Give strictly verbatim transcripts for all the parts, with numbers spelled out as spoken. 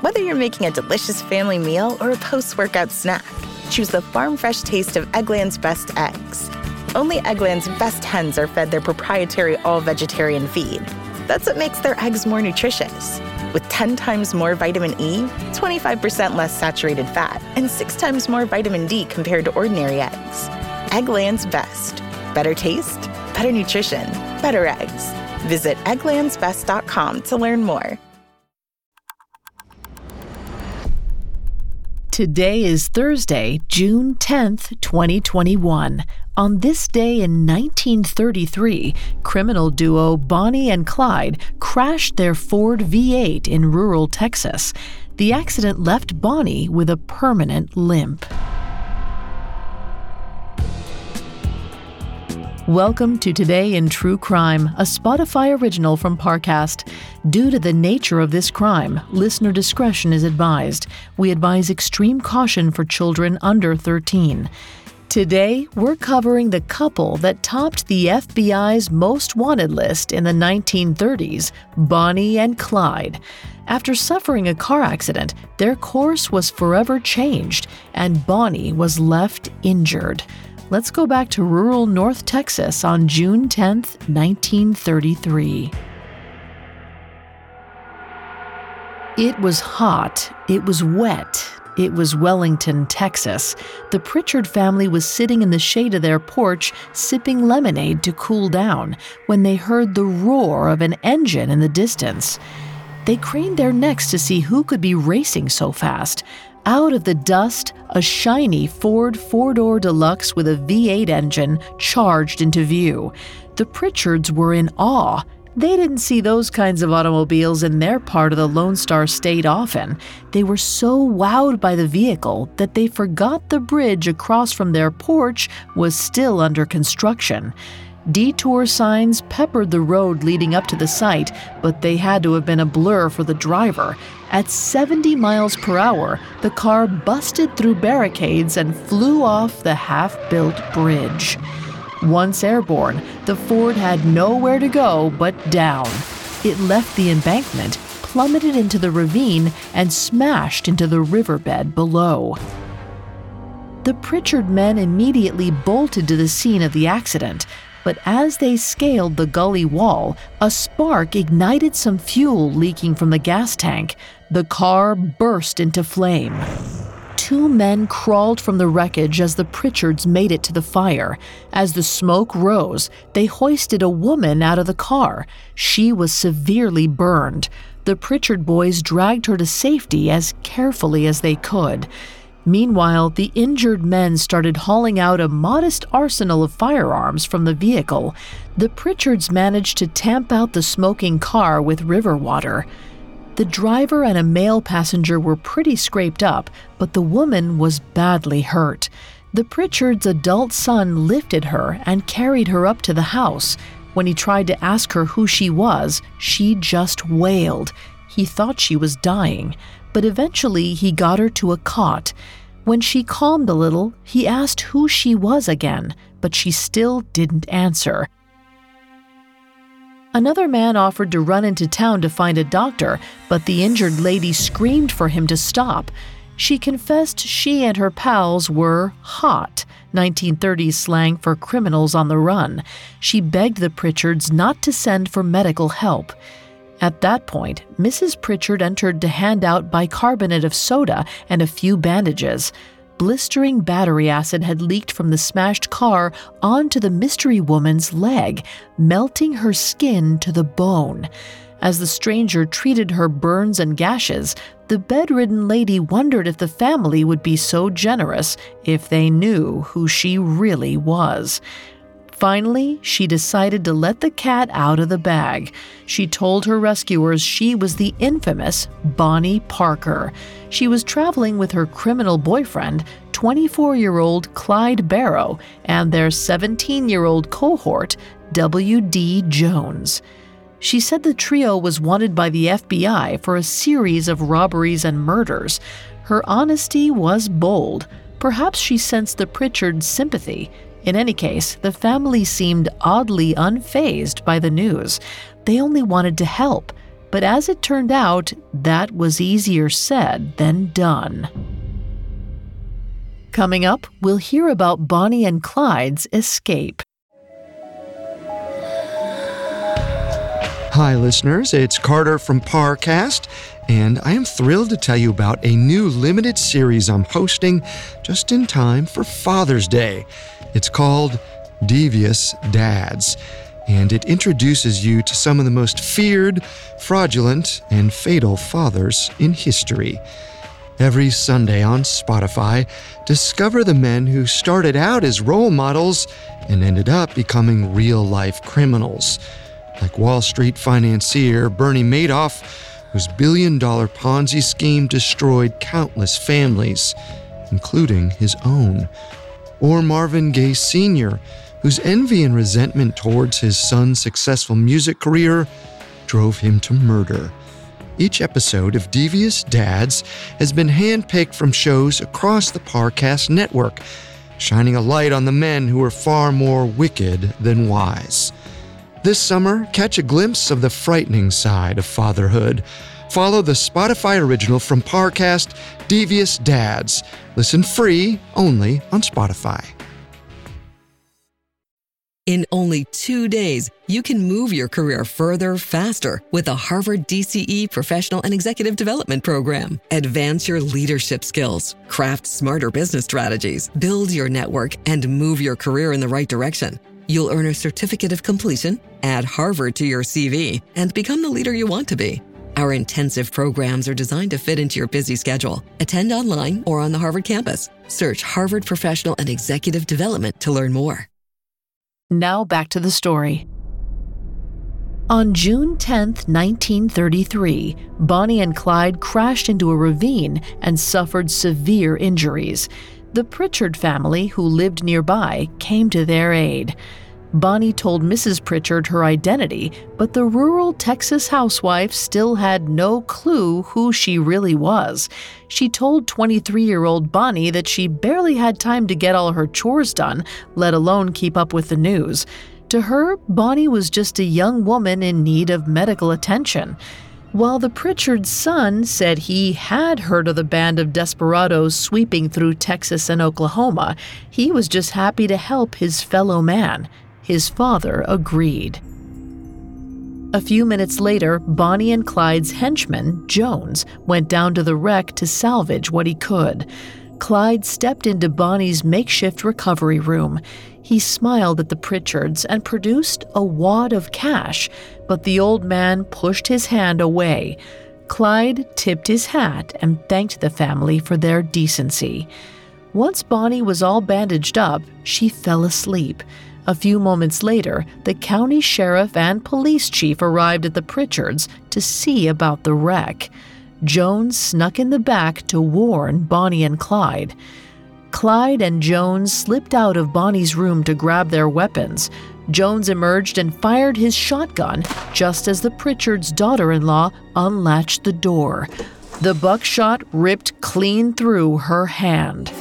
Whether you're making a delicious family meal or a post-workout snack, choose the farm-fresh taste of Eggland's Best eggs. Only Eggland's Best hens are fed their proprietary all-vegetarian feed. That's what makes their eggs more nutritious. With ten times more vitamin E, twenty-five percent less saturated fat, and six times more vitamin D compared to ordinary eggs. Eggland's Best. Better taste, better nutrition, better eggs. Visit egglands best dot com to learn more. Today is Thursday, June tenth, twenty twenty-one. On this day in nineteen thirty-three, criminal duo Bonnie and Clyde crashed their Ford V eight in rural Texas. The accident left Bonnie with a permanent limp. Welcome to Today in True Crime, a Spotify original from Parcast. Due to the nature of this crime, listener discretion is advised. We advise extreme caution for children under thirteen. Today, we're covering the couple that topped the F B I's most wanted list in the nineteen thirties, Bonnie and Clyde. After suffering a car accident, their course was forever changed, and Bonnie was left injured. Let's go back to rural North Texas on June tenth, nineteen thirty-three. It was hot. It was wet. It was Wellington, Texas. The Pritchard family was sitting in the shade of their porch, sipping lemonade to cool down, when they heard the roar of an engine in the distance. They craned their necks to see who could be racing so fast. Out of the dust, a shiny Ford four-door Deluxe with a V eight engine charged into view. The Pritchards were in awe. They didn't see those kinds of automobiles in their part of the Lone Star State often. They were so wowed by the vehicle that they forgot the bridge across from their porch was still under construction. Detour signs peppered the road leading up to the site, but they had to have been a blur for the driver. At seventy miles per hour, the car busted through barricades and flew off the half-built bridge. Once airborne, the Ford had nowhere to go but down. It left the embankment, plummeted into the ravine, and smashed into the riverbed below. The Pritchard men immediately bolted to the scene of the accident. But as they scaled the gully wall, a spark ignited some fuel leaking from the gas tank. The car burst into flame. Two men crawled from the wreckage as the Pritchards made it to the fire. As the smoke rose, they hoisted a woman out of the car. She was severely burned. The Pritchard boys dragged her to safety as carefully as they could. Meanwhile, the injured men started hauling out a modest arsenal of firearms from the vehicle. The Pritchards managed to tamp out the smoking car with river water. The driver and a male passenger were pretty scraped up, but the woman was badly hurt. The Pritchards' adult son lifted her and carried her up to the house. When he tried to ask her who she was, she just wailed. He thought she was dying, but eventually he got her to a cot. When she calmed a little, he asked who she was again, but she still didn't answer. Another man offered to run into town to find a doctor, but the injured lady screamed for him to stop. She confessed she and her pals were hot, nineteen thirties slang for criminals on the run. She begged the Pritchards not to send for medical help. At that point, Missus Pritchard entered to hand out bicarbonate of soda and a few bandages. Blistering battery acid had leaked from the smashed car onto the mystery woman's leg, melting her skin to the bone. As the stranger treated her burns and gashes, the bedridden lady wondered if the family would be so generous if they knew who she really was. Finally, she decided to let the cat out of the bag. She told her rescuers she was the infamous Bonnie Parker. She was traveling with her criminal boyfriend, twenty-four-year-old Clyde Barrow, and their seventeen-year-old cohort, W D Jones. She said the trio was wanted by the F B I for a series of robberies and murders. Her honesty was bold. Perhaps she sensed the Pritchards' sympathy. In any case, the family seemed oddly unfazed by the news. They only wanted to help. But as it turned out, that was easier said than done. Coming up, we'll hear about Bonnie and Clyde's escape. Hi, listeners. It's Carter from Parcast, and I am thrilled to tell you about a new limited series I'm hosting just in time for Father's Day. It's called Devious Dads, and it introduces you to some of the most feared, fraudulent, and fatal fathers in history. Every Sunday on Spotify, discover the men who started out as role models and ended up becoming real-life criminals, like Wall Street financier Bernie Madoff, whose billion-dollar Ponzi scheme destroyed countless families, including his own. Or Marvin Gaye Senior, whose envy and resentment towards his son's successful music career drove him to murder. Each episode of Devious Dads has been handpicked from shows across the Parcast network, shining a light on the men who are far more wicked than wise. This summer, catch a glimpse of the frightening side of fatherhood. Follow the Spotify original from Parcast, Devious Dads. Listen free only on Spotify. In only two days, you can move your career further, faster with the Harvard D C E Professional and Executive Development Program. Advance your leadership skills, craft smarter business strategies, build your network, and move your career in the right direction. You'll earn a certificate of completion, add Harvard to your C V, and become the leader you want to be. Our intensive programs are designed to fit into your busy schedule. Attend online or on the Harvard campus. Search Harvard Professional and Executive Development to learn more. Now back to the story. On June tenth, nineteen thirty-three, Bonnie and Clyde crashed into a ravine and suffered severe injuries. The Pritchard family, who lived nearby, came to their aid. Bonnie told Missus Pritchard her identity, but the rural Texas housewife still had no clue who she really was. She told twenty-three-year-old Bonnie that she barely had time to get all her chores done, let alone keep up with the news. To her, Bonnie was just a young woman in need of medical attention. While the Pritchard's son said he had heard of the band of desperados sweeping through Texas and Oklahoma, he was just happy to help his fellow man. His father agreed. A few minutes later, Bonnie and Clyde's henchman, Jones, went down to the wreck to salvage what he could. Clyde stepped into Bonnie's makeshift recovery room. He smiled at the Pritchards and produced a wad of cash, but the old man pushed his hand away. Clyde tipped his hat and thanked the family for their decency. Once Bonnie was all bandaged up, she fell asleep. A few moments later, the county sheriff and police chief arrived at the Pritchards to see about the wreck. Jones snuck in the back to warn Bonnie and Clyde. Clyde and Jones slipped out of Bonnie's room to grab their weapons. Jones emerged and fired his shotgun just as the Pritchards' daughter-in-law unlatched the door. The buckshot ripped clean through her hand.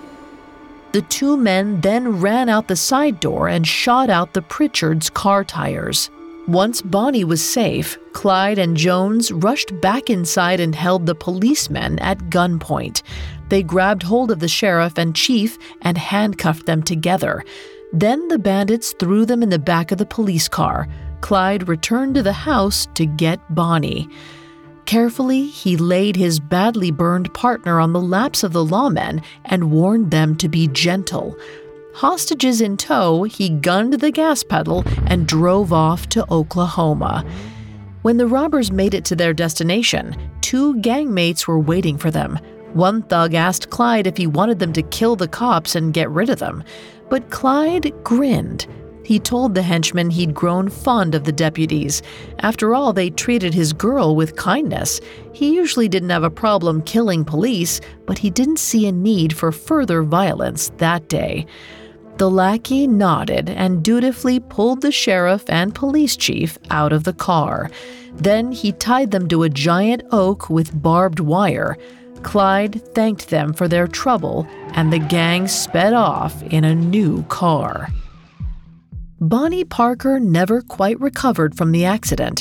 The two men then ran out the side door and shot out the Pritchards' car tires. Once Bonnie was safe, Clyde and Jones rushed back inside and held the policemen at gunpoint. They grabbed hold of the sheriff and chief and handcuffed them together. Then the bandits threw them in the back of the police car. Clyde returned to the house to get Bonnie. Carefully, he laid his badly burned partner on the laps of the lawmen and warned them to be gentle. Hostages in tow, he gunned the gas pedal and drove off to Oklahoma. When the robbers made it to their destination, two gangmates were waiting for them. One thug asked Clyde if he wanted them to kill the cops and get rid of them, but Clyde grinned. He told the henchman he'd grown fond of the deputies. After all, they treated his girl with kindness. He usually didn't have a problem killing police, but he didn't see a need for further violence that day. The lackey nodded and dutifully pulled the sheriff and police chief out of the car. Then he tied them to a giant oak with barbed wire. Clyde thanked them for their trouble, and the gang sped off in a new car. Bonnie Parker never quite recovered from the accident.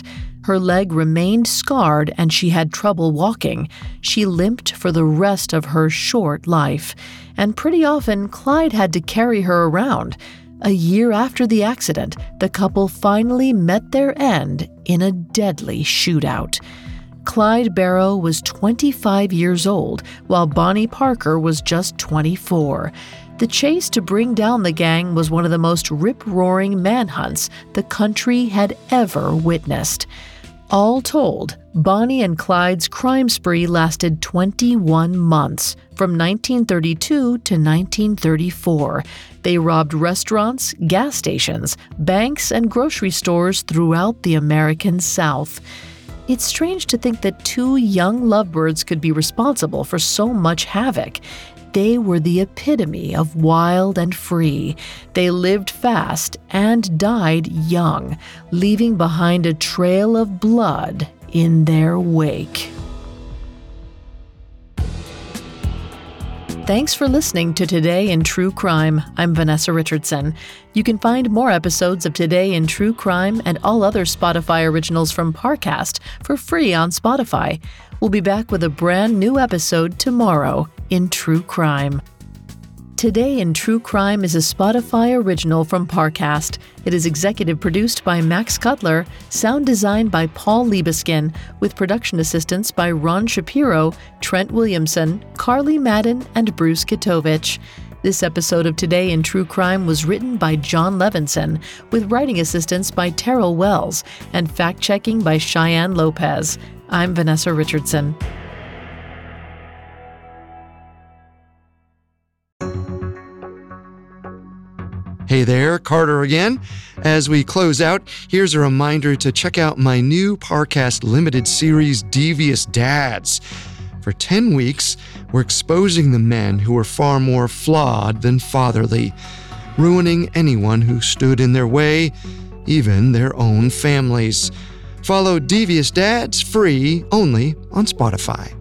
Her leg remained scarred and she had trouble walking. She limped for the rest of her short life. And pretty often, Clyde had to carry her around. A year after the accident, the couple finally met their end in a deadly shootout. Clyde Barrow was twenty-five years old, while Bonnie Parker was just twenty-four. The chase to bring down the gang was one of the most rip-roaring manhunts the country had ever witnessed. All told, Bonnie and Clyde's crime spree lasted twenty-one months, from nineteen thirty-two to nineteen thirty-four. They robbed restaurants, gas stations, banks, and grocery stores throughout the American South. It's strange to think that two young lovebirds could be responsible for so much havoc. They were the epitome of wild and free. They lived fast and died young, leaving behind a trail of blood in their wake. Thanks for listening to Today in True Crime. I'm Vanessa Richardson. You can find more episodes of Today in True Crime and all other Spotify originals from Parcast for free on Spotify. We'll be back with a brand new episode tomorrow in True Crime. Today in True Crime is a Spotify original from Parcast. It is executive produced by Max Cutler, sound designed by Paul Liebeskin, with production assistance by Ron Shapiro, Trent Williamson, Carly Madden, and Bruce Kitovich. This episode of Today in True Crime was written by John Levinson, with writing assistance by Terrell Wells, and fact-checking by Cheyenne Lopez. I'm Vanessa Richardson. Hey there, Carter again. As we close out, here's a reminder to check out my new Parcast limited series, Devious Dads. For ten weeks, we're exposing the men who are far more flawed than fatherly, ruining anyone who stood in their way, even their own families. Follow Devious Dads free only on Spotify.